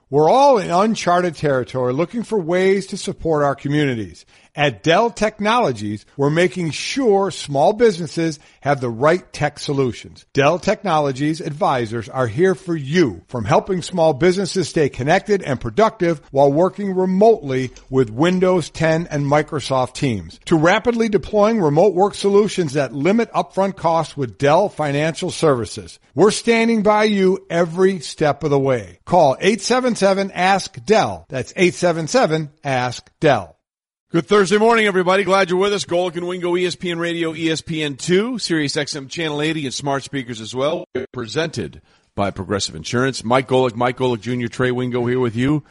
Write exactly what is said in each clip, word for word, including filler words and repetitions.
We're all in uncharted territory looking for ways to support our communities. At Dell Technologies, we're making sure small businesses have the right tech solutions. Dell Technologies advisors are here for you, from helping small businesses stay connected and productive while working remotely with Windows ten and Microsoft Teams, to rapidly deploying remote work solutions that limit upfront costs with Dell Financial Services. We're standing by you every step of the way. Call eight seven seven, ask D E L L. That's eight seven seven, ask D E L L. Good Thursday morning, everybody. Glad you're with us. Golic and Wingo, E S P N Radio, E S P N two, Sirius X M Channel eighty, and smart speakers as well. Presented by Progressive Insurance. Mike Golic, Mike Golic Junior, Trey Wingo here with you.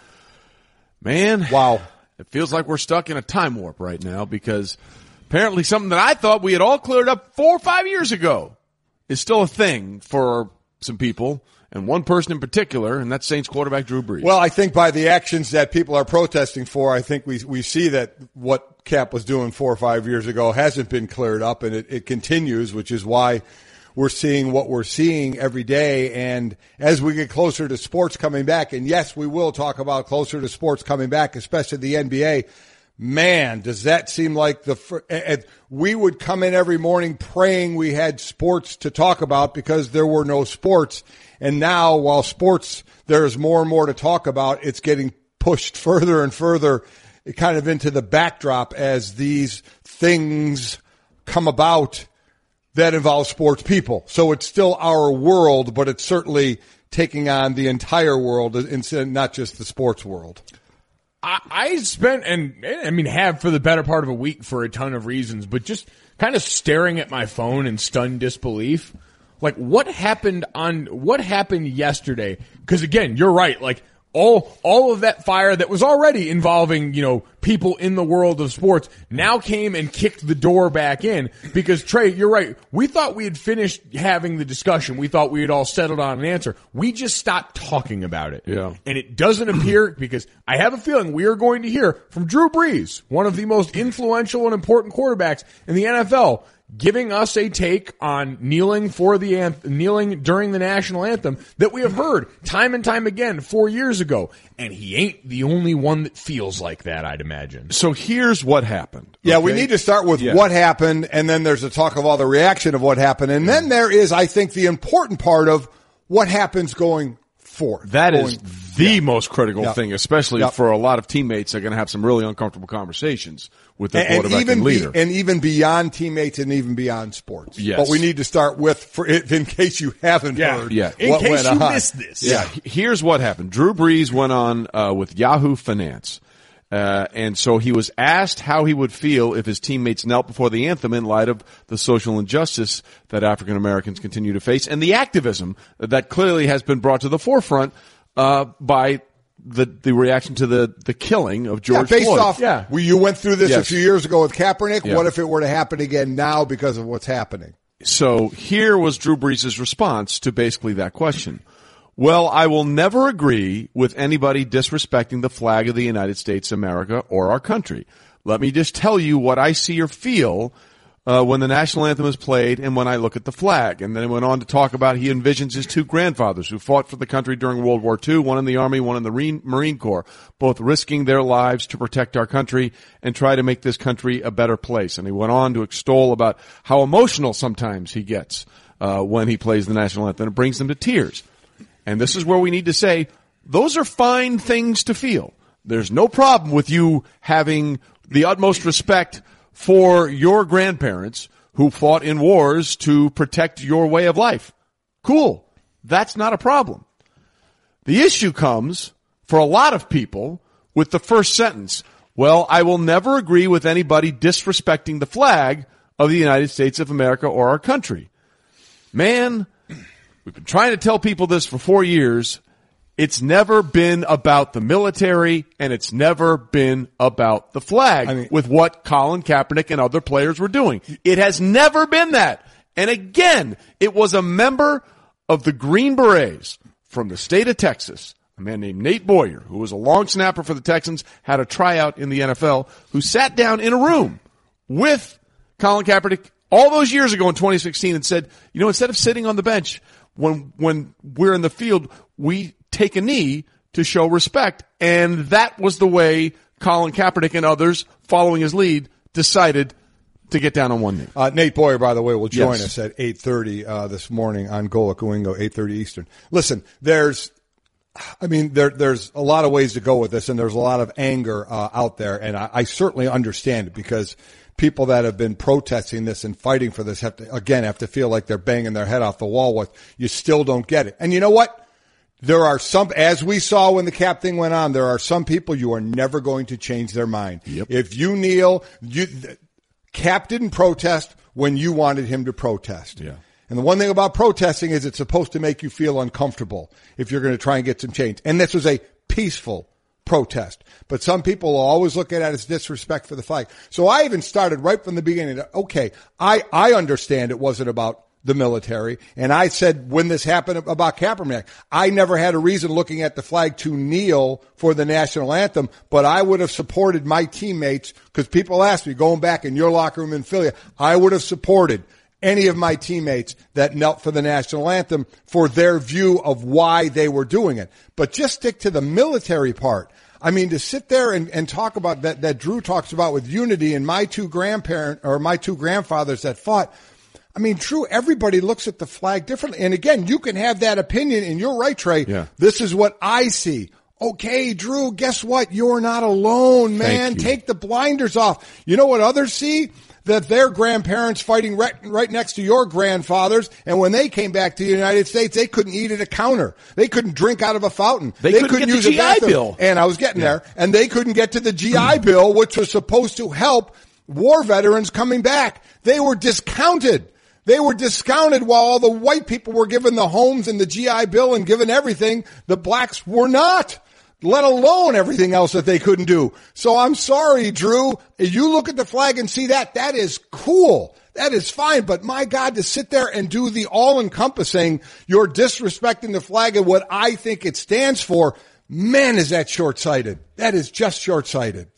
Man, wow. It feels like we're stuck in a time warp right now because apparently something that I thought we had all cleared up four or five years ago is still a thing for some people. And one person in particular, and that's Saints quarterback Drew Brees. Well, I think by the actions that people are protesting for, I think we we see that what Cap was doing four or five years ago hasn't been cleared up, and it, it continues, which is why we're seeing what we're seeing every day. And as we get closer to sports coming back, and yes, we will talk about closer to sports coming back, especially the N B A, man, does that seem like the – we would come in every morning praying we had sports to talk about because there were no sports. And now, while sports, there's more and more to talk about, it's getting pushed further and further kind of into the backdrop as these things come about that involve sports people. So it's still our world, but it's certainly taking on the entire world instead, not just the sports world. I, I spent, and I mean, have for the better part of a week for a ton of reasons, but just kind of staring at my phone in stunned disbelief. Like, what happened on, what happened yesterday? Because again, you're right, like, all, all of that fire that was already involving, you know, people in the world of sports now came and kicked the door back in. Because Trey, you're right, we thought we had finished having the discussion. We thought we had all settled on an answer. We just stopped talking about it. Yeah. And it doesn't appear, because I have a feeling we are going to hear from Drew Brees, one of the most influential and important quarterbacks in the N F L, giving us a take on kneeling for the anth- kneeling during the national anthem that we have heard time and time again four years ago. And he ain't the only one that feels like that, I'd imagine. So here's what happened. Yeah, okay? we need to start with yeah. what happened, and then there's a talk of all the reaction of what happened. And then there is, I think, the important part of what happens going forward. That going, is the yeah. most critical yeah. thing, especially yeah. for a lot of teammates that are going to have some really uncomfortable conversations with their and, quarterback and, even and leader. Be, and even beyond teammates and even beyond sports. Yes. But we need to start with, for in case you haven't yeah. heard yeah. In what case went you on. missed this. Yeah. Here's what happened. Drew Brees went on uh, with Yahoo Finance. Uh, and so he was asked how he would feel if his teammates knelt before the anthem in light of the social injustice that African Americans continue to face and the activism that clearly has been brought to the forefront uh, by the the reaction to the, the killing of George yeah, based Floyd. off, yeah. we, you went through this yes. a few years ago with Kaepernick. Yeah. What if it were to happen again now because of what's happening? So here was Drew Brees' response to basically that question. Well, I will never agree with anybody disrespecting the flag of the United States of America or our country. Let me just tell you what I see or feel uh, when the national anthem is played and when I look at the flag. And then he went on to talk about he envisions his two grandfathers who fought for the country during World War Two, one in the Army, one in the Marine Corps, both risking their lives to protect our country and try to make this country a better place. And he went on to extol about how emotional sometimes he gets uh, when he plays the national anthem. It brings him to tears. And this is where we need to say, those are fine things to feel. There's no problem with you having the utmost respect for your grandparents who fought in wars to protect your way of life. Cool. That's not a problem. The issue comes for a lot of people with the first sentence. Well, I will never agree with anybody disrespecting the flag of the United States of America or our country. Man, we've been trying to tell people this for four years. It's never been about the military, and it's never been about the flag I mean, with what Colin Kaepernick and other players were doing. It has never been that. And again, it was a member of the Green Berets from the state of Texas, a man named Nate Boyer, who was a long snapper for the Texans, had a tryout in the N F L, who sat down in a room with Colin Kaepernick all those years ago in twenty sixteen and said, you know, instead of sitting on the bench when when we're in the field, we take a knee to show respect. And that was the way Colin Kaepernick and others, following his lead, decided to get down on one knee. Uh, Nate Boyer, by the way, will join yes. us at eight thirty uh, this morning on Gola Coingo, eight thirty Eastern. Listen, there's, I mean, there, there's a lot of ways to go with this, and there's a lot of anger uh, out there, and I, I certainly understand it because people that have been protesting this and fighting for this have to, again, have to feel like they're banging their head off the wall with, you still don't get it. And you know what? There are some, as we saw when the Cap thing went on, there are some people you are never going to change their mind. Yep. If you kneel, you, Cap didn't protest when you wanted him to protest. Yeah. And the one thing about protesting is it's supposed to make you feel uncomfortable if you're going to try and get some change. And this was a peaceful protest. But some people will always look at it as disrespect for the flag. So I even started right from the beginning. Okay, I, I understand it wasn't about the military. And I said when this happened about Kaepernick, I never had a reason looking at the flag to kneel for the national anthem, but I would have supported my teammates because people asked me, going back in your locker room in Philly, I would have supported any of my teammates that knelt for the national anthem for their view of why they were doing it. But just stick to the military part. I mean, to sit there and, and talk about that, that Drew talks about with unity and my two grandparents or my two grandfathers that fought. I mean, true, everybody looks at the flag differently. And again, you can have that opinion, and you're right, Trey. Yeah. This is what I see. Okay, Drew, guess what? You're not alone, man. Take the blinders off. You know what others see? That their grandparents fighting right, right next to your grandfathers, and when they came back to the United States, they couldn't eat at a counter. They couldn't drink out of a fountain. They, they couldn't, couldn't get use the a G I bathroom. Bill. And I was getting Yeah. there, and they couldn't get to the G I Bill, which was supposed to help war veterans coming back. They were discounted. They were discounted while all the white people were given the homes and the G I Bill and given everything. The blacks were not, let alone everything else that they couldn't do. So I'm sorry, Drew. If you look at the flag and see that, that is cool. That is fine. But my God, to sit there and do the all-encompassing, you're disrespecting the flag and what I think it stands for, man, is that short-sighted. That is just short-sighted.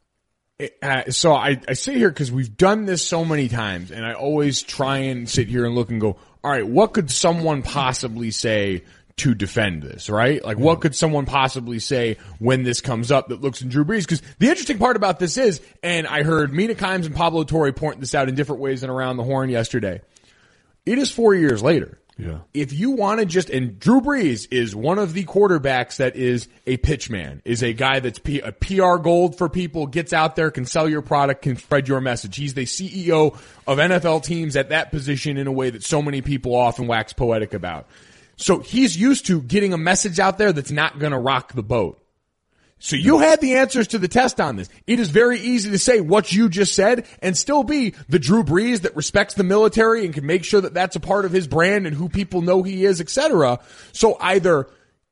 Uh, so I, I sit here because we've done this so many times, and I always try and sit here and look and go, all right, what could someone possibly say to defend this, right? Like, what could someone possibly say when this comes up that looks in Drew Brees? Because the interesting part about this is, and I heard Mina Kimes and Pablo Torre point this out in different ways and around the horn yesterday, it is four years later. Yeah. If you want to just, and Drew Brees is one of the quarterbacks that is a pitch man, is a guy that's P, a P R gold for people, gets out there, can sell your product, can spread your message. He's the C E O of N F L teams at that position in a way that so many people often wax poetic about. So he's used to getting a message out there that's not going to rock the boat. So you had the answers to the test on this. It is very easy to say what you just said and still be the Drew Brees that respects the military and can make sure that that's a part of his brand and who people know he is, et cetera. So either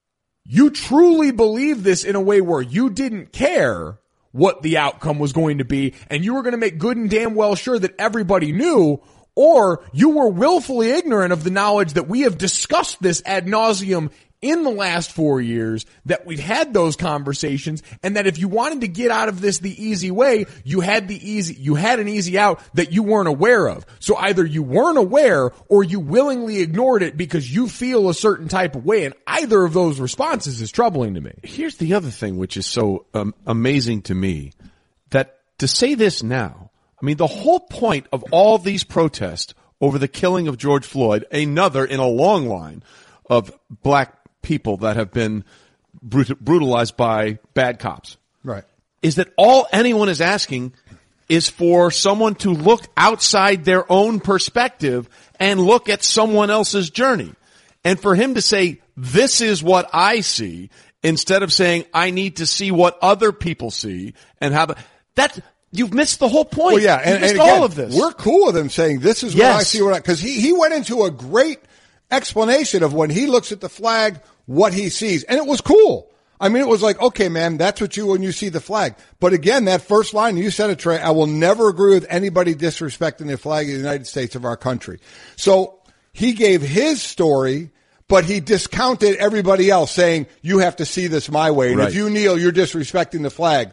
you truly believe this in a way where you didn't care what the outcome was going to be and you were going to make good and damn well sure that everybody knew, or you were willfully ignorant of the knowledge that we have discussed this ad nauseum in the last four years, that we've had those conversations, and that if you wanted to get out of this the easy way, you had the easy, you had an easy out that you weren't aware of. So either you weren't aware or you willingly ignored it because you feel a certain type of way, and either of those responses is troubling to me. Here's the other thing which is so um, amazing to me, that to say this now, I mean, the whole point of all these protests over the killing of George Floyd, another in a long line of black people that have been brut- brutalized by bad cops. Right. Is that all anyone is asking is for someone to look outside their own perspective and look at someone else's journey. And for him to say, this is what I see, instead of saying, I need to see what other people see and how the, that, you've missed the whole point. Well, yeah, You've and, missed and again, all of this. We're cool with him saying, this is Yes. what I see, what I, cause he, he went into a great explanation of when he looks at the flag, what he sees. And it was cool. I mean, it was like, okay, man, that's what you, when you see the flag. But again, that first line, you said it, Trey, I will never agree with anybody disrespecting the flag of the United States of our country. So he gave his story, but he discounted everybody else saying, you have to see this my way. And Right. if you kneel, you're disrespecting the flag.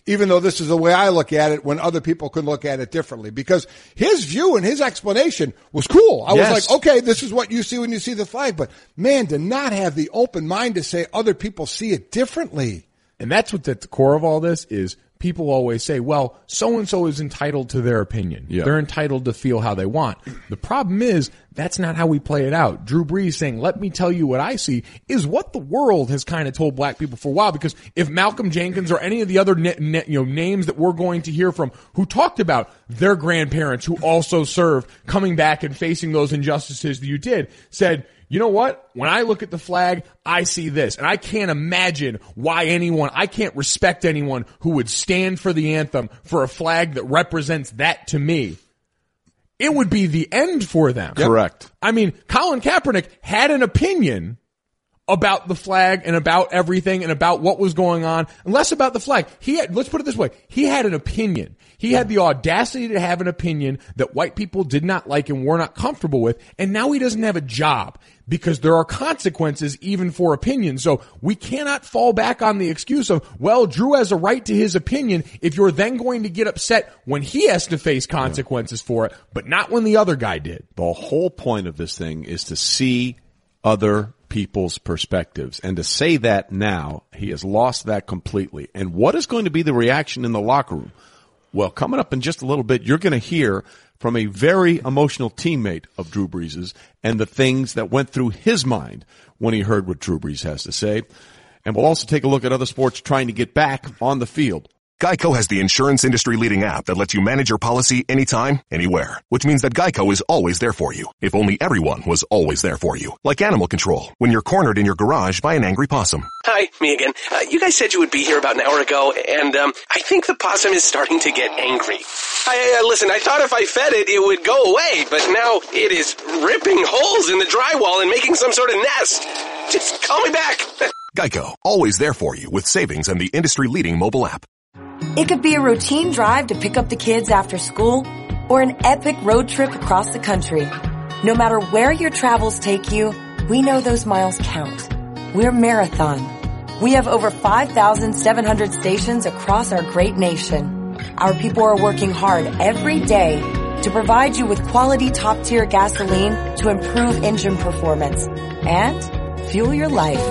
even though this is the way I look at it when other people can look at it differently. Because his view and his explanation was cool. I Yes. was like, okay, this is what you see when you see the flag. But, man, to not have the open mind to say other people see it differently. And that's what's at the core of all this is people always say, well, so-and-so is entitled to their opinion. Yeah. They're entitled to feel how they want. The problem is that's not how we play it out. Drew Brees saying, let me tell you what I see is what the world has kind of told black people for a while. Because if Malcolm Jenkins or any of the other na- na- you know, names that we're going to hear from who talked about their grandparents who also served coming back and facing those injustices that you did said, you know what? When I look at the flag, I see this. And I can't imagine why anyone, I can't respect anyone who would stand for the anthem for a flag that represents that to me. It would be the end for them. Correct. I mean, Colin Kaepernick had an opinion about the flag and about everything and about what was going on, and less about the flag. He had, let's put it this way, he had an opinion. He had the audacity to have an opinion that white people did not like and were not comfortable with, and now he doesn't have a job because there are consequences even for opinions. So we cannot fall back on the excuse of, well, Drew has a right to his opinion if you're then going to get upset when he has to face consequences for it, but not when the other guy did. The whole point of this thing is to see other people's perspectives. And to say that now, he has lost that completely. And what is going to be the reaction in the locker room? Well, coming up in just a little bit, you're going to hear from a very emotional teammate of Drew Brees's and the things that went through his mind when he heard what Drew Brees has to say. And we'll also take a look at other sports trying to get back on the field. Geico has the insurance industry-leading app that lets you manage your policy anytime, anywhere. Which means that Geico is always there for you. If only everyone was always there for you. Like animal control, when you're cornered in your garage by an angry possum. Hi, me again. Uh, you guys said you would be here about an hour ago, and um, I think the possum is starting to get angry. I, uh, listen, I thought if I fed it, it would go away, but now it is ripping holes in the drywall and making some sort of nest. Just call me back. Geico, always there for you with savings and the industry-leading mobile app. It could be a routine drive to pick up the kids after school or an epic road trip across the country. No matter where your travels take you, we know those miles count. We're Marathon. We have over five thousand seven hundred stations across our great nation. Our people are working hard every day to provide you with quality top-tier gasoline to improve engine performance and fuel your life.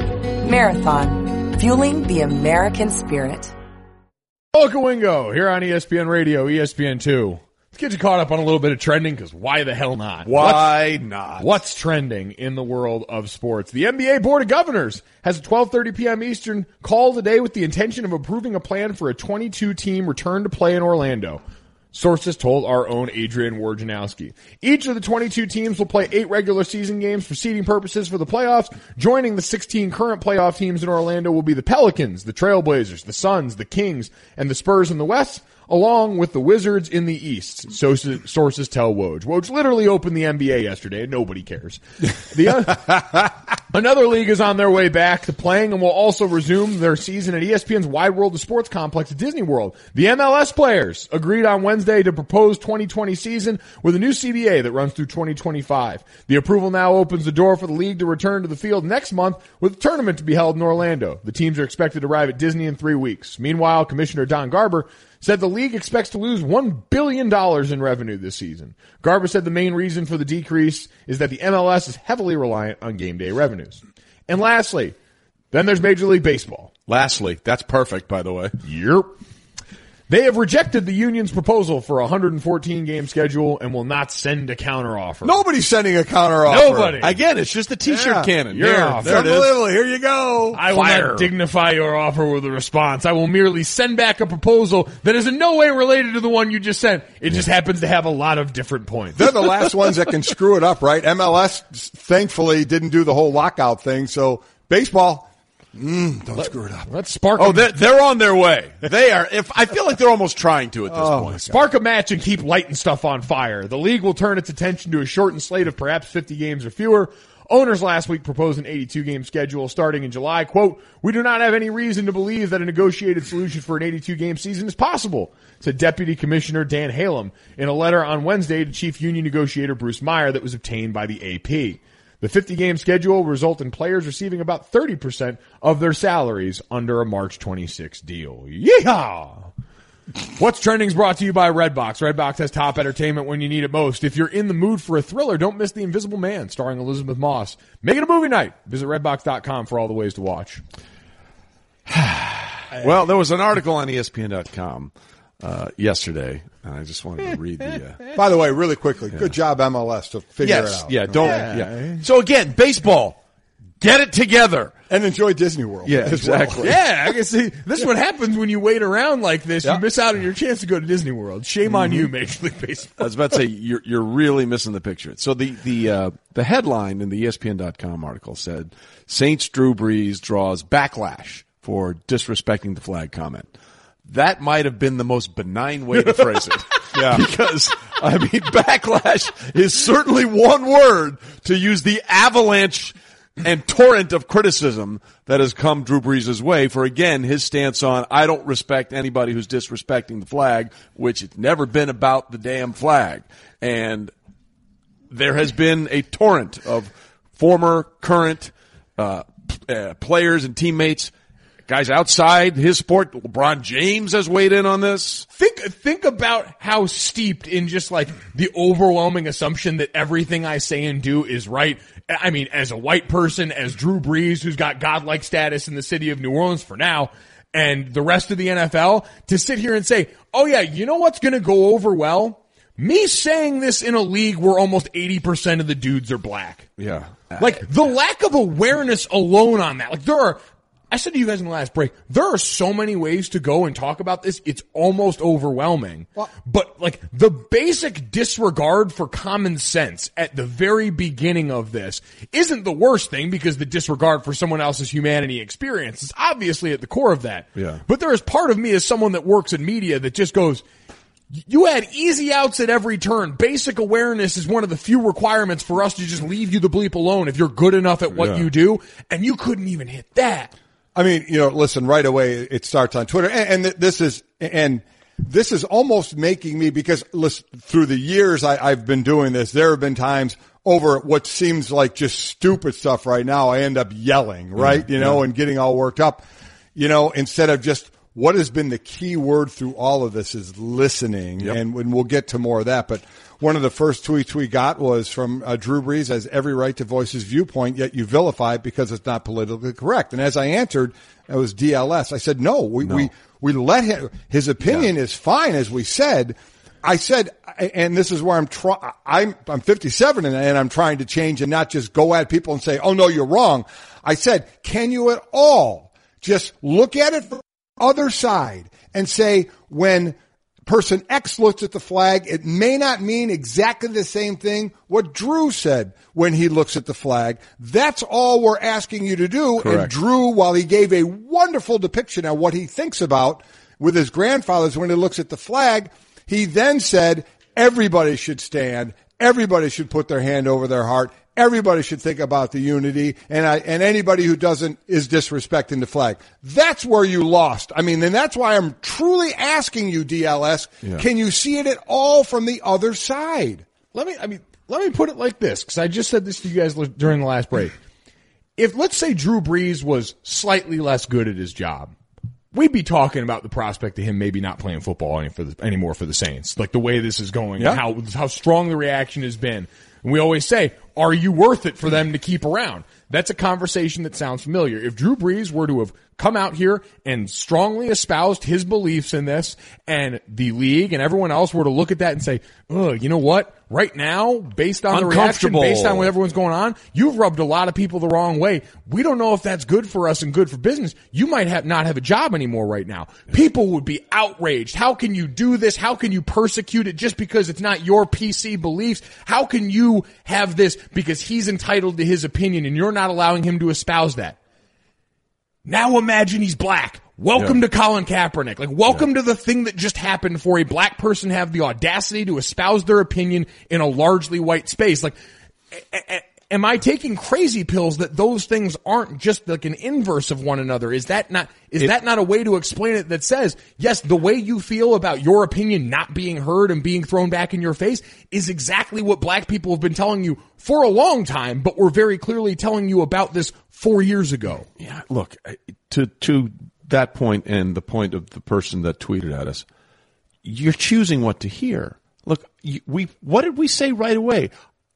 Marathon, fueling the American spirit. Welcome, Wingo, here on E S P N Radio, E S P N two. Let's get you caught up on a little bit of trending, because why the hell not? Why what's, not? What's trending in the world of sports? The N B A Board of Governors has a twelve thirty p.m. Eastern call today with the intention of approving a plan for a twenty-two team return to play in Orlando. Sources told our own Adrian Wojnarowski. Each of the twenty-two teams will play eight regular season games for seeding purposes for the playoffs. Joining the sixteen current playoff teams in Orlando will be the Pelicans, the Trailblazers, the Suns, the Kings, and the Spurs in the West, along with the Wizards in the East. So sources tell Woj. Woj literally opened the N B A yesterday, and nobody cares. The uh, another league is on their way back to playing and will also resume their season at E S P N's Wide World of Sports complex at Disney World. The M L S players agreed on Wednesday to propose twenty twenty season with a new C B A that runs through twenty twenty-five. The approval now opens the door for the league to return to the field next month with a tournament to be held in Orlando. The teams are expected to arrive at Disney in three weeks. Meanwhile, Commissioner Don Garber said the league expects to lose one billion dollars in revenue this season. Garber said the main reason for the decrease is that the M L S is heavily reliant on game day revenues. And lastly, then there's Major League Baseball. Lastly, that's perfect, by the way. Yep. They have rejected the union's proposal for a one hundred fourteen game schedule and will not send a counteroffer. Nobody's sending a counteroffer. Nobody. Again, it's just a t-shirt Yeah. cannon. You're There, off. there it is. Unbelievable. Here you go. I will Fire. not dignify your offer with a response. I will merely send back a proposal that is in no way related to the one you just sent. It just happens to have a lot of different points. They're the last ones that can screw it up, right? M L S, thankfully, didn't do the whole lockout thing. So baseball, mm, don't screw it up. Let's spark Oh, a, they're, they're on their way. They are. If I feel like they're almost trying to at this Oh, point. spark a match and keep lighting stuff on fire. The league will turn its attention to a shortened slate of perhaps fifty games or fewer. Owners last week proposed an eighty-two game schedule starting in July. Quote, "We do not have any reason to believe that a negotiated solution for an eighty-two game season is possible," said Deputy Commissioner Dan Halem in a letter on Wednesday to Chief Union Negotiator Bruce Meyer that was obtained by the A P. The fifty-game schedule will result in players receiving about thirty percent of their salaries under a March twenty-sixth deal. Yeehaw! What's Trending is brought to you by Redbox. Redbox has top entertainment when you need it most. If you're in the mood for a thriller, don't miss The Invisible Man, starring Elizabeth Moss. Make it a movie night. Visit redbox dot com for all the ways to watch. Well, there was an article on E S P N dot com uh, yesterday, and I just wanted to read the... Uh, By the way, really quickly, yeah. Good job, M L S, to figure yes, it out. Yeah, don't... Yeah. yeah. So again, baseball, get it together. And enjoy Disney World. Yeah, exactly. Well. Yeah, I can see. This is what happens when you wait around like this. Yeah. You miss out on your chance to go to Disney World. Shame mm-hmm. on you, Major League Baseball. I was about to say, you're, you're really missing the picture. So the, the, uh, the headline in the E S P N dot com article said, Saints Drew Brees draws backlash for disrespecting the flag comment. That might have been the most benign way to phrase it. Yeah. Because, I mean, backlash is certainly one word to use the avalanche and torrent of criticism that has come Drew Brees' way for, again, his stance on, I don't respect anybody who's disrespecting the flag, which it's never been about the damn flag. And there has been a torrent of former, current, uh, uh players and teammates, guys outside his sport. LeBron James has weighed in on this. Think, think about how steeped in just like the overwhelming assumption that everything I say and do is right. I mean, as a white person, as Drew Brees, who's got godlike status in the city of New Orleans for now, and the rest of the N F L, to sit here and say, oh yeah, you know what's going to go over well? Me saying this in a league where almost eighty percent of the dudes are black. Yeah. Like, the lack of awareness alone on that. Like, there are, I said to you guys in the last break, there are so many ways to go and talk about this. It's almost overwhelming. Well, but like the basic disregard for common sense at the very beginning of this isn't the worst thing, because the disregard for someone else's humanity experience is obviously at the core of that. Yeah. But there is part of me as someone that works in media that just goes, you had easy outs at every turn. Basic awareness is one of the few requirements for us to just leave you the bleep alone if you're good enough at what yeah. you do. And you couldn't even hit that. I mean, you know, listen, right away it starts on Twitter, and, and this is, and this is almost making me, because listen, through the years I, I've been doing this, there have been times over what seems like just stupid stuff right now, I end up yelling, right? You know, yeah. and getting all worked up, you know, instead of just, what has been the key word through all of this is listening. Yep. And, and we'll get to more of that. But one of the first tweets we got was from uh, Drew Brees, has every right to voice his viewpoint, yet you vilify it because it's not politically correct. And as I answered, it was D L S. I said, no, we, no. we, we let him, his opinion yeah. is fine, as we said. I said, and this is where I'm trying, I'm, I'm fifty-seven and, and I'm trying to change and not just go at people and say, oh no, you're wrong. I said, can you at all just look at it from the other side and say, when person X looks at the flag, it may not mean exactly the same thing what Drew said when he looks at the flag. That's all we're asking you to do. Correct. And Drew, while he gave a wonderful depiction of what he thinks about with his grandfathers when he looks at the flag, he then said everybody should stand, everybody should put their hand over their heart, everybody should think about the unity, and I, and anybody who doesn't is disrespecting the flag. That's where you lost. I mean, and that's why I'm truly asking you, D L S, yeah. can you see it at all from the other side? Let me, I mean, let me put it like this, because I just said this to you guys during the last break. If, let's say, Drew Brees was slightly less good at his job, we'd be talking about the prospect of him maybe not playing football any for the, anymore for the Saints, like the way this is going, yeah. and how how strong the reaction has been. And we always say, are you worth it for them to keep around? That's a conversation that sounds familiar. If Drew Brees were to have come out here and strongly espoused his beliefs in this, and the league and everyone else were to look at that and say, oh, you know what? Right now, based on the reaction, based on what everyone's going on, you've rubbed a lot of people the wrong way. We don't know if that's good for us and good for business. You might have not have a job anymore right now. People would be outraged. How can you do this? How can you persecute it just because it's not your P C beliefs? How can you have this because he's entitled to his opinion and you're not allowing him to espouse that? Now imagine he's black. Welcome yeah. to Colin Kaepernick. Like, welcome yeah. to the thing that just happened for a black person to have the audacity to espouse their opinion in a largely white space. Like, am I taking crazy pills that those things aren't just like an inverse of one another? Is that not, is it, that not a way to explain it that says, yes, the way you feel about your opinion not being heard and being thrown back in your face is exactly what black people have been telling you for a long time, but we're very clearly telling you about this four years ago. Yeah, look, to, to that point and the point of the person that tweeted at us, you're choosing what to hear. Look, we, what did we say right away?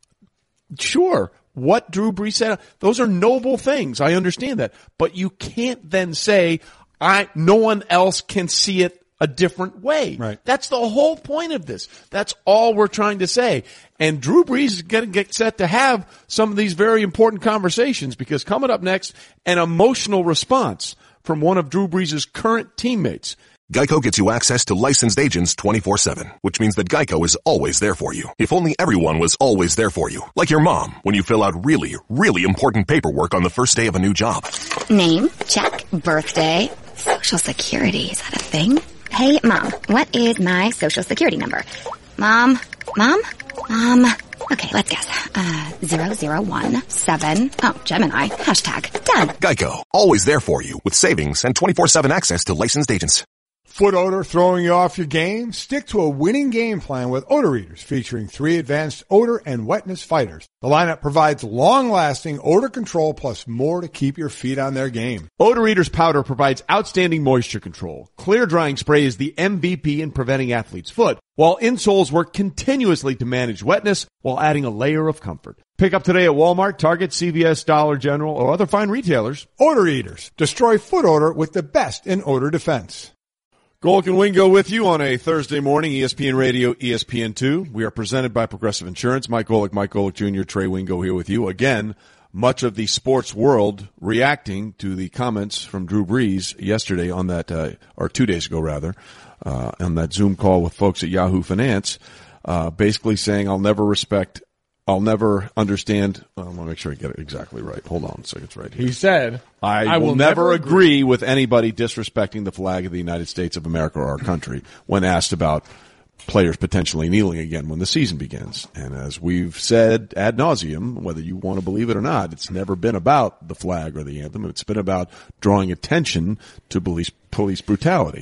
Sure, what Drew Brees said, those are noble things. I understand that. But you can't then say, I, no one else can see it a different way. Right. That's the whole point of this. That's all we're trying to say. And Drew Brees is going to get set to have some of these very important conversations, because coming up next, an emotional response from one of Drew Brees' current teammates. Geico gets you access to licensed agents twenty-four seven, which means that Geico is always there for you. If only everyone was always there for you. Like your mom, when you fill out really, really important paperwork on the first day of a new job. Name, check. Birthday, social security, is that a thing? Hey, Mom, what is my social security number? Mom, Mom, Mom. Okay, let's guess. Uh, zero zero one seven. Oh, Gemini. Hashtag done. Geico, always there for you with savings and twenty-four seven access to licensed agents. Foot odor throwing you off your game? Stick to a winning game plan with Odor Eaters, featuring three advanced odor and wetness fighters. The lineup provides long-lasting odor control plus more to keep your feet on their game. Odor Eaters powder provides outstanding moisture control. Clear drying spray is the M V P in preventing athlete's foot, while insoles work continuously to manage wetness while adding a layer of comfort. Pick up today at Walmart, Target, C V S, Dollar General, or other fine retailers. Odor Eaters. Destroy foot odor with the best in odor defense. Golic and Wingo with you on a Thursday morning, E S P N Radio, E S P N two. We are presented by Progressive Insurance. Mike Golic, Mike Golic Junior, Trey Wingo here with you. Again, much of the sports world reacting to the comments from Drew Brees yesterday on that, uh, or two days ago rather, uh, on that Zoom call with folks at Yahoo Finance, uh, basically saying, I'll never respect I'll never understand. Well, I want to make sure I get it exactly right. Hold on a second. It's right here. He said, I, I will, will never, never agree with anybody disrespecting the flag of the United States of America or our country when asked about players potentially kneeling again when the season begins. And as we've said ad nauseum, whether you want to believe it or not, it's never been about the flag or the anthem. It's been about drawing attention to police, police brutality.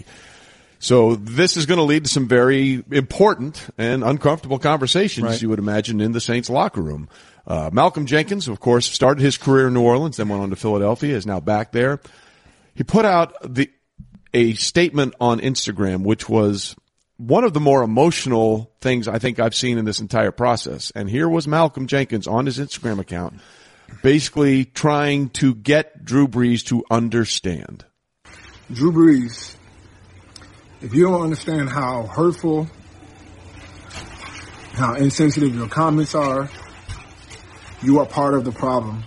So this is going to lead to some very important and uncomfortable conversations, right, you would imagine, in the Saints locker room. Uh, Malcolm Jenkins, of course, started his career in New Orleans, then went on to Philadelphia, is now back there. He put out the a statement on Instagram, which was one of the more emotional things I think I've seen in this entire process. And here was Malcolm Jenkins on his Instagram account, basically trying to get Drew Brees to understand. Drew Brees, if you don't understand how hurtful, how insensitive your comments are, you are part of the problem.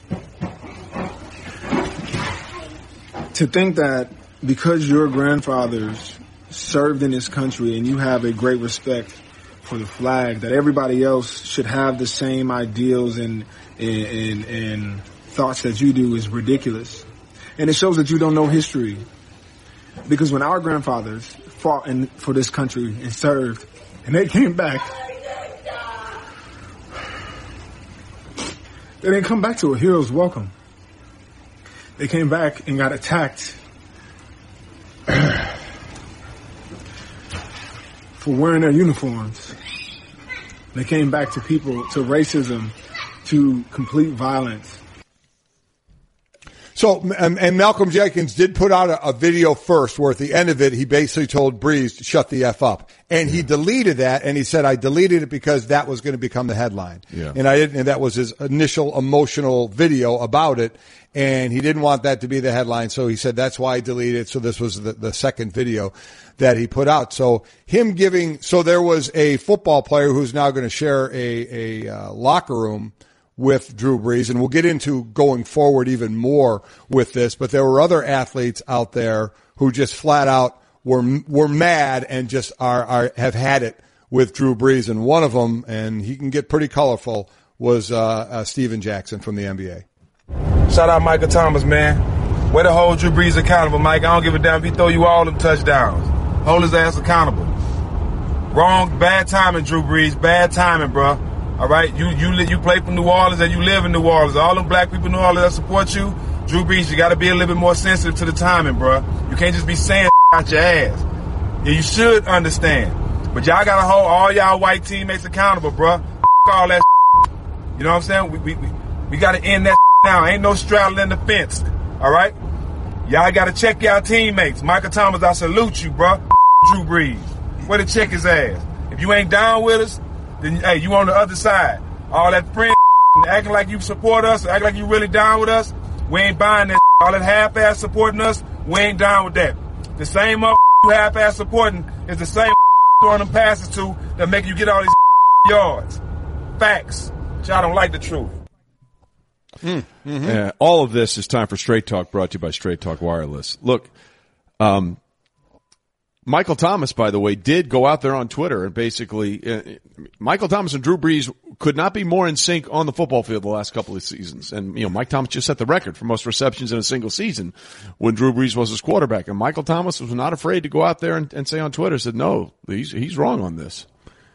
To think that because your grandfathers served in this country and you have a great respect for the flag, that everybody else should have the same ideals and, and, and, and thoughts that you do is ridiculous. And it shows that you don't know history. Because when our grandfathers fought in, for this country and served, and they came back, they didn't come back to a hero's welcome. They came back and got attacked for wearing their uniforms. They came back to people, to racism, to complete violence. So, and, and Malcolm Jenkins did put out a, a video first where at the end of it, he basically told Brees to shut the F up. And he deleted that, and he said, I deleted it because that was going to become the headline. Yeah. And I didn't, and that was his initial emotional video about it. And he didn't want that to be the headline. So he said, that's why I deleted it. So this was the, the second video that he put out. So him giving, so there was a football player who's now going to share a, a uh, locker room with Drew Brees, and we'll get into going forward even more with this, but there were other athletes out there who just flat out were were mad and just are, are have had it with Drew Brees, and one of them, and he can get pretty colorful, was uh, uh Steven Jackson from the N B A. Shout out Michael Thomas, man. Way to hold Drew Brees accountable, Mike. I don't give a damn if he throw you all them touchdowns. Hold his ass accountable. Wrong, bad timing, Drew Brees. Bad timing, bro. All right, you you li- you play for New Orleans and you live in New Orleans. All them black people in New Orleans that support you, Drew Brees, you got to be a little bit more sensitive to the timing, bro. You can't just be saying out your ass. Yeah, you should understand, but y'all got to hold all y'all white teammates accountable, bro. All that. You know what I'm saying? We we we, we got to end that now. Ain't no straddling the fence. All right, y'all got to check y'all teammates. Michael Thomas, I salute you, bro. Drew Brees, way to check his ass. If you ain't down with us, then, hey, you on the other side. All that friend acting like you support us, acting like you really down with us, we ain't buying that. All that half-ass supporting us, we ain't down with that. The same mother you half-ass supporting is the same throwing them passes to that make you get all these yards. Facts. Y'all don't like the truth. Mm, mm-hmm. Yeah, all of this is time for Straight Talk, brought to you by Straight Talk Wireless. Look, um, Michael Thomas, by the way, did go out there on Twitter and basically uh, Michael Thomas and Drew Brees could not be more in sync on the football field the last couple of seasons. And, you know, Mike Thomas just set the record for most receptions in a single season when Drew Brees was his quarterback. And Michael Thomas was not afraid to go out there and, and say on Twitter, said, no, he's, he's wrong on this.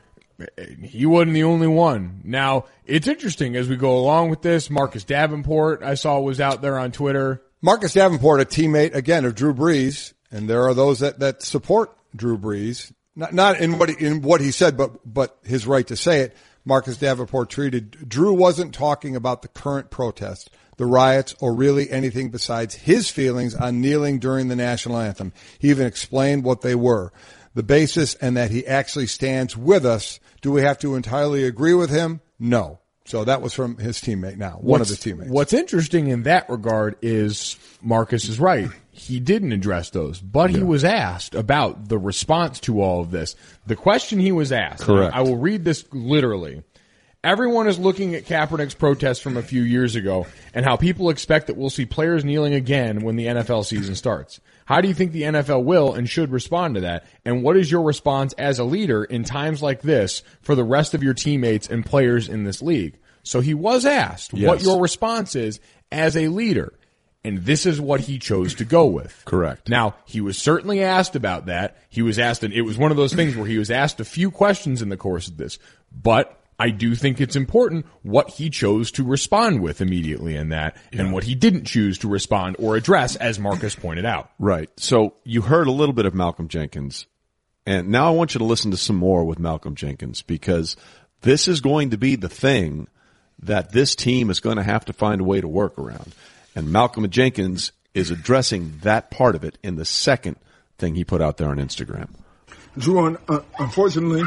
He wasn't the only one. Now, it's interesting as we go along with this. Marcus Davenport, I saw, was out there on Twitter. Marcus Davenport, a teammate, again, of Drew Brees. And there are those that, that support Drew Brees, not, not in what he, in what he said, but, but his right to say it. Marcus Davenport tweeted, Drew wasn't talking about the current protest, the riots, or really anything besides his feelings on kneeling during the national anthem. He even explained what they were, the basis, and that he actually stands with us. Do we have to entirely agree with him? No. So that was from his teammate now, one what's, of his teammates. What's interesting in that regard is Marcus is right. He didn't address those, but he was asked about the response to all of this. The question he was asked, correct. I will read this literally. Everyone is looking at Kaepernick's protest from a few years ago and how people expect that we'll see players kneeling again when the N F L season starts. How do you think the N F L will and should respond to that? And what is your response as a leader in times like this for the rest of your teammates and players in this league? So he was asked yes. what your response is as a leader. And this is what he chose to go with. Correct. Now, he was certainly asked about that. He was asked, and it was one of those things where he was asked a few questions in the course of this. But I do think it's important what he chose to respond with immediately in that yeah. and what he didn't choose to respond or address, as Marcus pointed out. Right. So you heard a little bit of Malcolm Jenkins, and now I want you to listen to some more with Malcolm Jenkins, because this is going to be the thing that this team is going to have to find a way to work around. And Malcolm Jenkins is addressing that part of it in the second thing he put out there on Instagram. Drew, uh, unfortunately,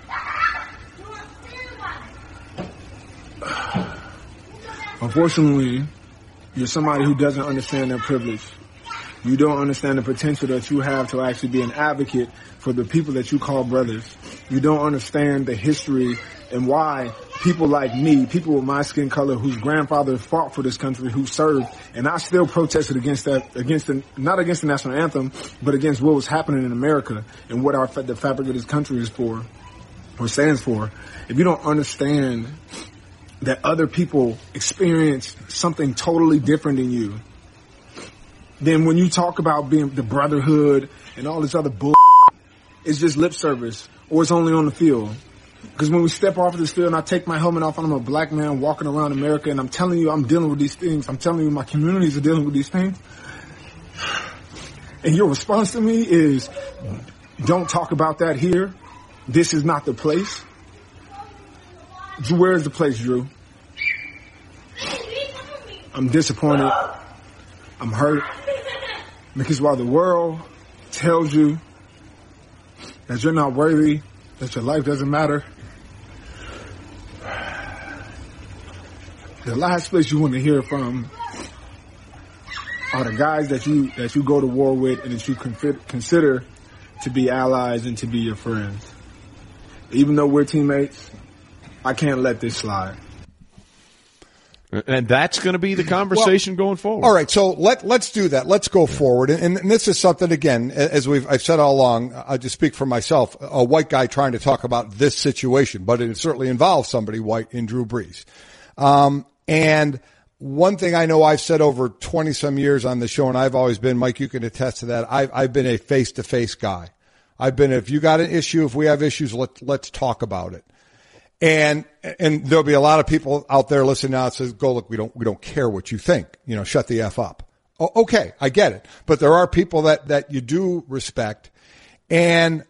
unfortunately, you're somebody who doesn't understand their privilege. You don't understand the potential that you have to actually be an advocate for the people that you call brothers. You don't understand the history and why people like me, people with my skin color, whose grandfathers fought for this country, who served, and I still protested against that, against the, not against the national anthem, but against what was happening in America and what our the fabric of this country is for, or stands for. If you don't understand that other people experience something totally different than you, then when you talk about being the brotherhood and all this other bull, it's just lip service, or it's only on the field. Because when we step off of this field and I take my helmet off and I'm a black man walking around America and I'm telling you I'm dealing with these things, I'm telling you my communities are dealing with these things, and your response to me is, don't talk about that here. This is not the place. Drew, where is the place, Drew? I'm disappointed. I'm hurt. Because while the world tells you that you're not worthy, that your life doesn't matter, the last place you want to hear from are the guys that you that you go to war with and that you consider to be allies and to be your friends. Even though we're teammates, I can't let this slide. And that's going to be the conversation well, going forward. All right, so let, let's do that. Let's go yeah. forward. And, and this is something, again, as we've I've said all along, I'll just speak for myself, a white guy trying to talk about this situation, but it certainly involves somebody white in Drew Brees. Um, and one thing I know I've said over twenty-some years on the show, and I've always been, Mike, you can attest to that, I've, I've been a face-to-face guy. I've been, if you got an issue, if we have issues, let, let's talk about it. And, and there'll be a lot of people out there listening now that says, go, look, we don't, we don't care what you think. You know, shut the F up. Oh, okay. I get it. But there are people that, that you do respect. And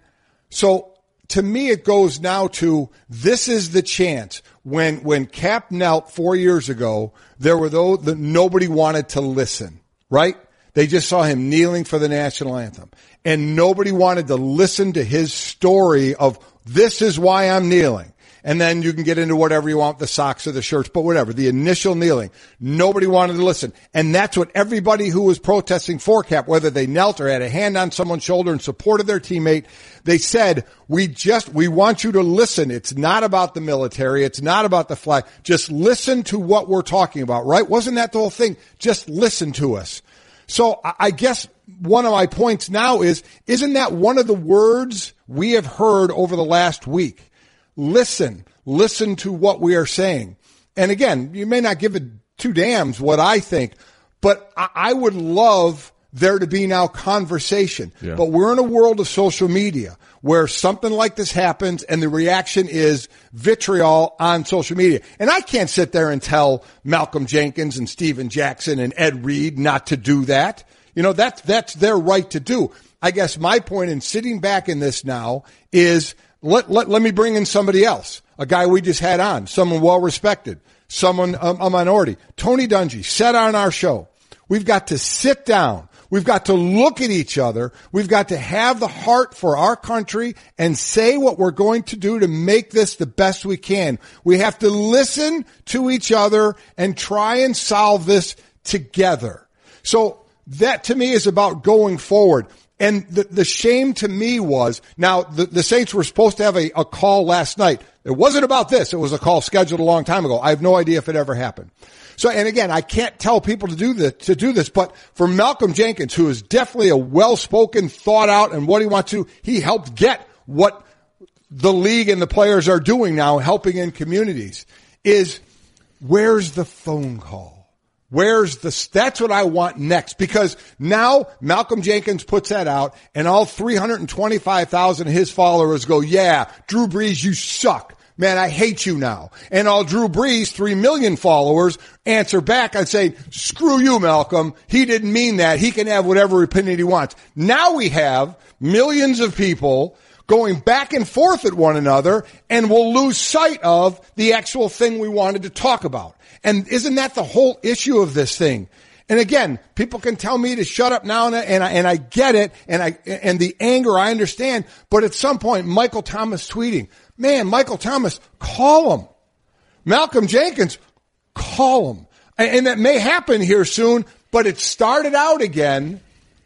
so to me, it goes now to this is the chance. When, when Cap knelt four years ago, there were those that nobody wanted to listen, right? They just saw him kneeling for the national anthem. And nobody wanted to listen to his story of this is why I'm kneeling. And then you can get into whatever you want, the socks or the shirts, but whatever, the initial kneeling. Nobody wanted to listen. And that's what everybody who was protesting for Cap, whether they knelt or had a hand on someone's shoulder and supported their teammate, they said, we just, we want you to listen. It's not about the military. It's not about the flag. Just listen to what we're talking about, right? Wasn't that the whole thing? Just listen to us. So I guess one of my points now is, isn't that one of the words we have heard over the last week? Listen, listen to what we are saying. And again, you may not give it two damns what I think, but I would love there to be now conversation. Yeah. But we're in a world of social media where something like this happens and the reaction is vitriol on social media. And I can't sit there and tell Malcolm Jenkins and Steven Jackson and Ed Reed not to do that. You know, that's, that's their right to do. I guess my point in sitting back in this now is Let, let, let me bring in somebody else, a guy we just had on, someone well-respected, someone, um, a minority. Tony Dungy said on our show, we've got to sit down. We've got to look at each other. We've got to have the heart for our country and say what we're going to do to make this the best we can. We have to listen to each other and try and solve this together. So that to me is about going forward. And the, the shame to me was, now the, the Saints were supposed to have a, a call last night. It wasn't about this. It was a call scheduled a long time ago. I have no idea if it ever happened. So, and again, I can't tell people to do this, to do this, but for Malcolm Jenkins, who is definitely a well-spoken, thought out, and what he wants to, he helped get what the league and the players are doing now, helping in communities, is where's the phone call? Where's the, that's what I want next, because now Malcolm Jenkins puts that out and all three hundred twenty-five thousand of his followers go, yeah, Drew Brees, you suck. Man, I hate you now. And all Drew Brees, three million followers, answer back and say, screw you, Malcolm. He didn't mean that. He can have whatever opinion he wants. Now we have millions of people going back and forth at one another, and we'll lose sight of the actual thing we wanted to talk about. And isn't that the whole issue of this thing? And again, people can tell me to shut up now, and I, and I, and I get it, and I, and the anger I understand, but at some point, Michael Thomas tweeting, man, Michael Thomas, call him. Malcolm Jenkins, call him. And, and that may happen here soon, but it started out again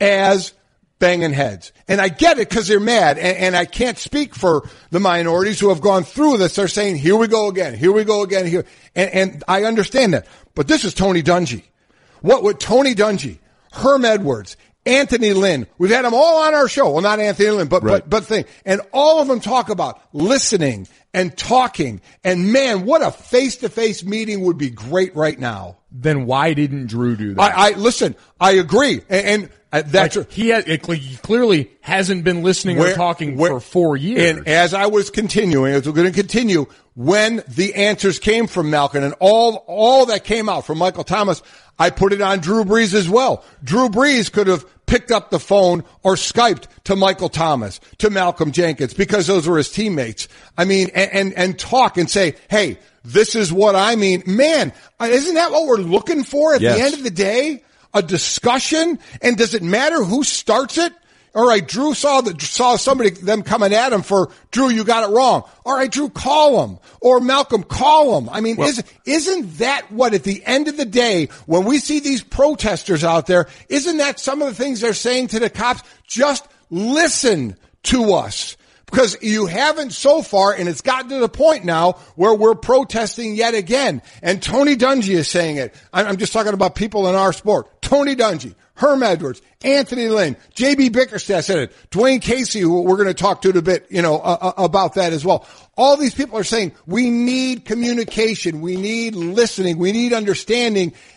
as banging heads. And I get it because they're mad, and, and I can't speak for the minorities who have gone through this. They're saying, here we go again, here we go again, here. And, and I understand that. But this is Tony Dungy. What would Tony Dungy, Herm Edwards, Anthony Lynn, we've had them all on our show. Well, not Anthony Lynn, but, right. but, but thing. And all of them talk about listening and talking. And man, what a face-to-face meeting would be great right now. Then why didn't Drew do that? I, I listen, I agree. And, and uh, that's like he, has, it, he clearly hasn't been listening where, or talking where, for four years. And as I was continuing, as we're going to continue, when the answers came from Malcolm and all, all that came out from Michael Thomas, I put it on Drew Brees as well. Drew Brees could have picked up the phone or Skyped to Michael Thomas, to Malcolm Jenkins, because those were his teammates. I mean, and, and, and talk and say, hey, this is what I mean. Man, isn't that what we're looking for at yes. the end of the day? A discussion? And does it matter who starts it? All right, Drew saw the, saw somebody, them coming at him for, Drew, you got it wrong. All right, Drew, call him. Or Malcolm, call him. I mean, well, is, isn't that what at the end of the day, when we see these protesters out there, isn't that some of the things they're saying to the cops? Just listen to us. Because you haven't so far, and it's gotten to the point now where we're protesting yet again. And Tony Dungy is saying it. I'm just talking about people in our sport. Tony Dungy, Herm Edwards, Anthony Lynn, J B Bickerstaff said it, Dwayne Casey, who we're going to talk to in a bit, you know, uh, about that as well. All these people are saying we need communication, we need listening, we need understanding,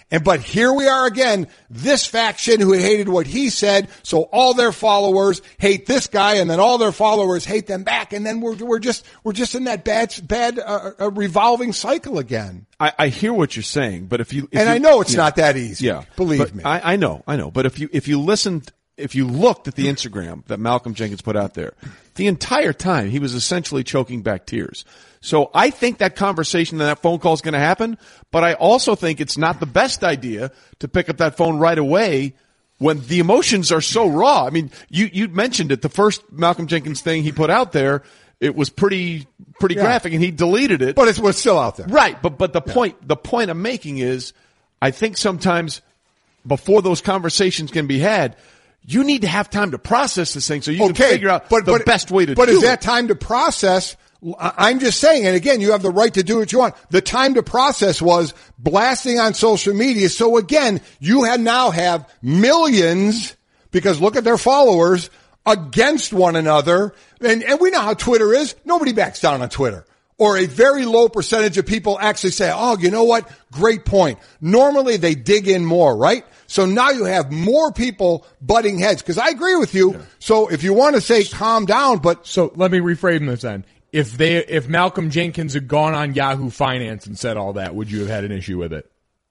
And but here we are again, this faction who hated what he said, so all their followers hate this guy, and then all their followers hate them back, and then we're we're just we're just in that bad bad uh, uh, revolving cycle again. I, I hear what you're saying, but if you if and you, I know it's yeah, not that easy. Yeah, believe me. I, I know, I know. But if you if you listened, if you looked at the Instagram that Malcolm Jenkins put out there, the entire time he was essentially choking back tears. So I think that conversation and that phone call is going to happen, but I also think it's not the best idea to pick up that phone right away when the emotions are so raw. I mean, you you mentioned it. The first Malcolm Jenkins thing he put out there, it was pretty pretty yeah. graphic, and he deleted it. But it was still out there, right? But but the yeah. point the point I'm making is, I think sometimes before those conversations can be had, you need to have time to process this thing so you okay, can figure out but, the but, best way to but do it. But is that time to process? I'm just saying, and again, you have the right to do what you want. The time to process was blasting on social media. So again, you had now have millions, because look at their followers, against one another. And, and we know how Twitter is. Nobody backs down on Twitter. Or a very low percentage of people actually say, oh, you know what? Great point. Normally they dig in more, right? So now you have more people butting heads. Because I agree with you. Yeah. So if you want to say calm down, but. So let me reframe this then. If they, if Malcolm Jenkins had gone on Yahoo Finance and said all that, would you have had an issue with it?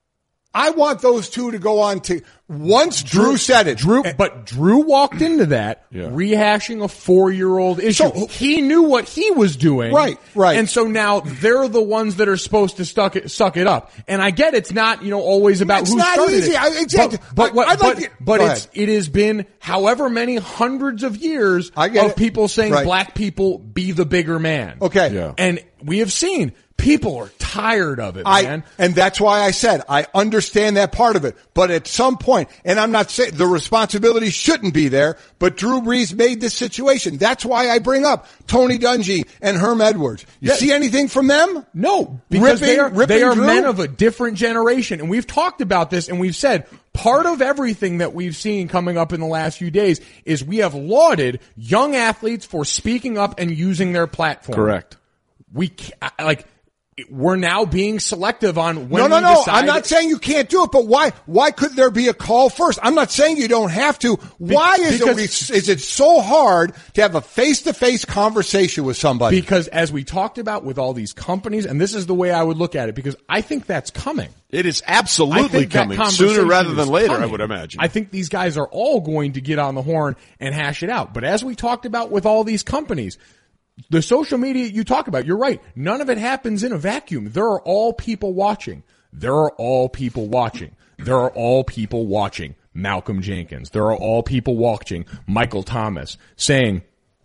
I want those two to go on to, once Drew, Drew said it. Drew, but Drew walked into that yeah. rehashing a four-year-old issue. So, he knew what he was doing. Right, right. And so now they're the ones that are supposed to suck it, suck it up. And I get it's not, you know, always about it's who not started easy. it. I, exactly. But, but, what, I'd but, like to, but it's, it has been however many hundreds of years I get of it. people saying right. black people be the bigger man. Okay. Yeah. And we have seen people are tired of it, I, man. And that's why I said I understand that part of it. But at some point, and I'm not saying the responsibility shouldn't be there, but Drew Brees made this situation. That's why I bring up Tony Dungy and Herm Edwards. You yeah. see anything from them? No, because ripping, they are, ripping they are Drew? men of a different generation. And we've talked about this, and we've said part of everything that we've seen coming up in the last few days is we have lauded young athletes for speaking up and using their platform. Correct. We like. We're now being selective on when no, no, we no. decide. I'm not saying you can't do it, but why? Why could there be a call first? I'm not saying you don't have to. Why Be- is it is it so hard to have a face-to-face conversation with somebody? Because as we talked about with all these companies, and this is the way I would look at it, because I think that's coming. It is absolutely coming sooner rather than later, coming. I would imagine. I think these guys are all going to get on the horn and hash it out. But as we talked about with all these companies, the social media you talk about, you're right. None of it happens in a vacuum. There are all people watching. There are all people watching. There are all people watching Malcolm Jenkins. There are all people watching Michael Thomas saying,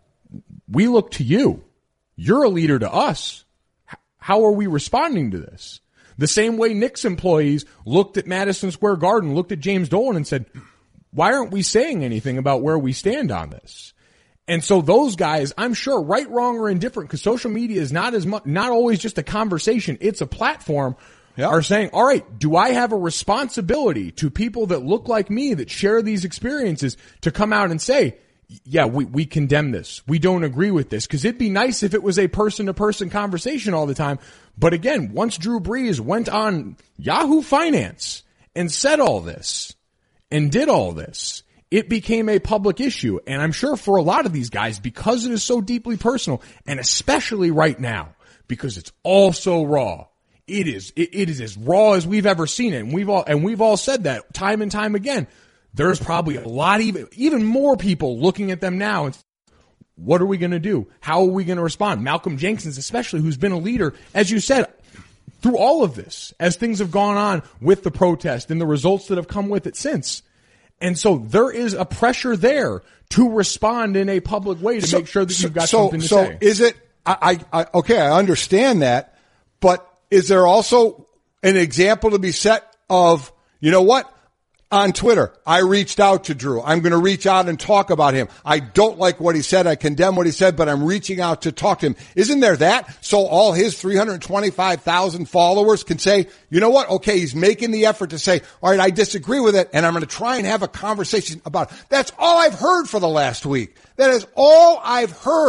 we look to you. You're a leader to us. How are we responding to this? The same way Knicks employees looked at Madison Square Garden, looked at James Dolan and said, why aren't we saying anything about where we stand on this? And so those guys, I'm sure, right, wrong, or indifferent, because social media is not as much, not always just a conversation, it's a platform, yep. are saying, all right, do I have a responsibility to people that look like me, that share these experiences, to come out and say, yeah, we, we condemn this. We don't agree with this. Because it'd be nice if it was a person-to-person conversation all the time. But again, once Drew Brees went on Yahoo Finance and said all this and did all this, it became a public issue. And I'm sure for a lot of these guys, because it is so deeply personal, and especially right now, because it's all so raw, it is, it, it is as raw as we've ever seen it. And we've all, and we've all said that time and time again. There's probably a lot, even, even more people looking at them now and what are we going to do? How are we going to respond? Malcolm Jenkins, especially, who's been a leader, as you said, through all of this, as things have gone on with the protest and the results that have come with it since. And so there is a pressure there to respond in a public way to so, make sure that you've got so, something to so say. So is it, I, I, okay, I understand that, but is there also an example to be set of, you know what? On Twitter, I reached out to Drew. I'm going to reach out and talk about him. I don't like what he said. I condemn what he said, but I'm reaching out to talk to him. Isn't there that? So all his three hundred twenty-five thousand followers can say, you know what? Okay, he's making the effort to say, all right, I disagree with it, and I'm going to try and have a conversation about it. That's all I've heard for the last week. That is all I've heard.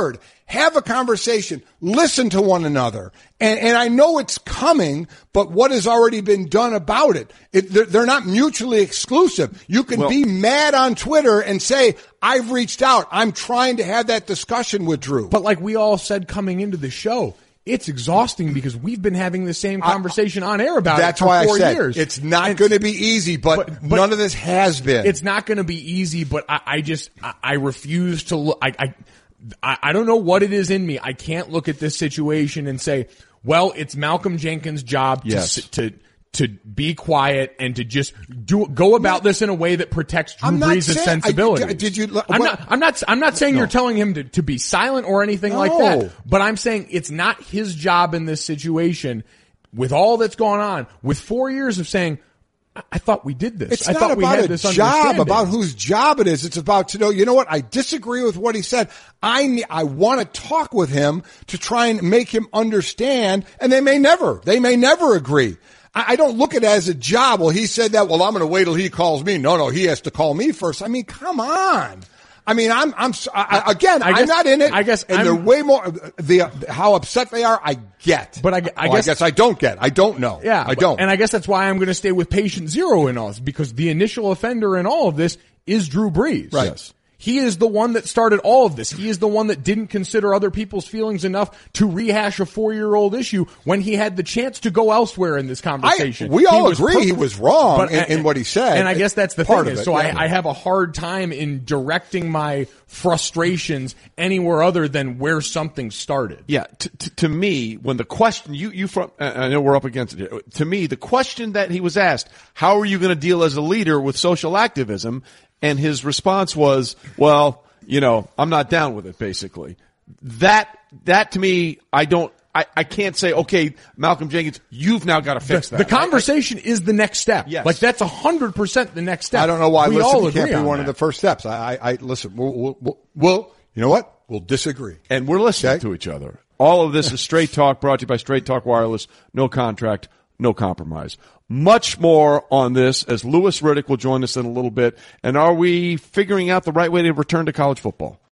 Have a conversation. Listen to one another. And, and I know it's coming, but what has already been done about it? it they're, they're not mutually exclusive. You can well, be mad on Twitter and say, I've reached out. I'm trying to have that discussion with Drew. But like we all said coming into the show, it's exhausting because we've been having the same conversation I, on air about that's it for why four I said years. It's not going to be easy, but, but, but none of this has been. It's not going to be easy, but I, I just, I, I refuse to look, I, I, I don't know what it is in me. I can't look at this situation and say, well, it's Malcolm Jenkins' job yes. to, to, to be quiet and to just do go about this in a way that protects Drew Brees' sensibilities. I, did you? I'm not. I'm not. I'm not saying no. you're telling him to, to be silent or anything no. like that. But I'm saying it's not his job in this situation, with all that's gone on, with four years of saying, I, I thought we did this. It's I not thought about we had a this job, about whose job it is. It's about to know. You know what? I disagree with what he said. I I want to talk with him to try and make him understand, and they may never. They may never agree. I don't look at it as a job. Well, he said that. Well, I'm going to wait till he calls me. No, no, he has to call me first. I mean, come on. I mean, I'm, I'm, I, again, I guess, I'm not in it. I guess, and I'm, they're way more, the, how upset they are, I get. But I, I well, guess, I guess I don't get. I don't know. Yeah. I don't. And I guess that's why I'm going to stay with patient zero in all this, because the initial offender in all of this is Drew Brees. Right. Yes. He is the one that started all of this. He is the one that didn't consider other people's feelings enough to rehash a four-year-old issue when he had the chance to go elsewhere in this conversation. I, we all he agree per- he was wrong but, in, in what he said. And I guess that's the Part thing. of Is, it, so yeah. I, I have a hard time in directing my frustrations anywhere other than where something started. Yeah, t- t- to me, when the question, you, you from, I know we're up against it here. To me, the question that he was asked, how are you going to deal as a leader with social activism? And his response was, well, you know, I'm not down with it, basically. That, that to me, I don't, I, I can't say, okay, Malcolm Jenkins, you've now got to fix the, that. The conversation I, I, is the next step. Yes. Like, that's a hundred percent the next step. I don't know why we listen all can't be on one that. of the first steps. I, I, I listen, we'll, we'll, we'll, we'll, you know what? We'll disagree. And we're listening okay? to each other. All of this is Straight Talk, brought to you by Straight Talk Wireless. No contract, no compromise. Much more on this as Louis Riddick will join us in a little bit. And are we figuring out the right way to return to college football?